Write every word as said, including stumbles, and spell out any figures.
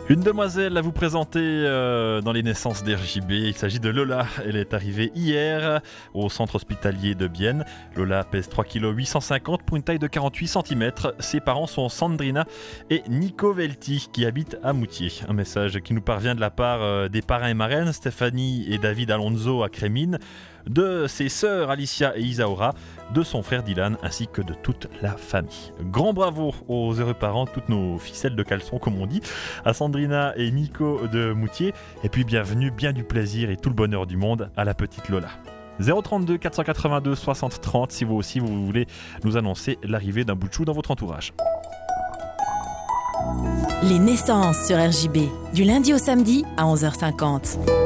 Une demoiselle à vous présenter euh, dans les naissances d'R J B. Il s'agit de Lola. Elle est arrivée hier au centre hospitalier de Bienne. Lola pèse trois virgule huit cent cinquante kilos pour une taille de quarante-huit centimètres. Ses parents sont Sandrina et Nico Velti qui habitent à Moutier. Un message qui nous parvient de la part euh, des parrains et marraines Stéphanie et David Alonso à Crémine, de ses sœurs Alicia et Isaura, de son frère Dylan ainsi que de toute la famille. Grand bravo aux heureux parents, toutes nos ficelles de caleçon comme on dit, à Sandrina et Nico de Moutier, et puis bienvenue, bien du plaisir et tout le bonheur du monde à la petite Lola. zéro trente-deux quatre cent quatre-vingt-deux soixante trente si vous aussi vous voulez nous annoncer l'arrivée d'un bout de chou dans votre entourage. Les naissances sur R J B, du lundi au samedi à onze heures cinquante.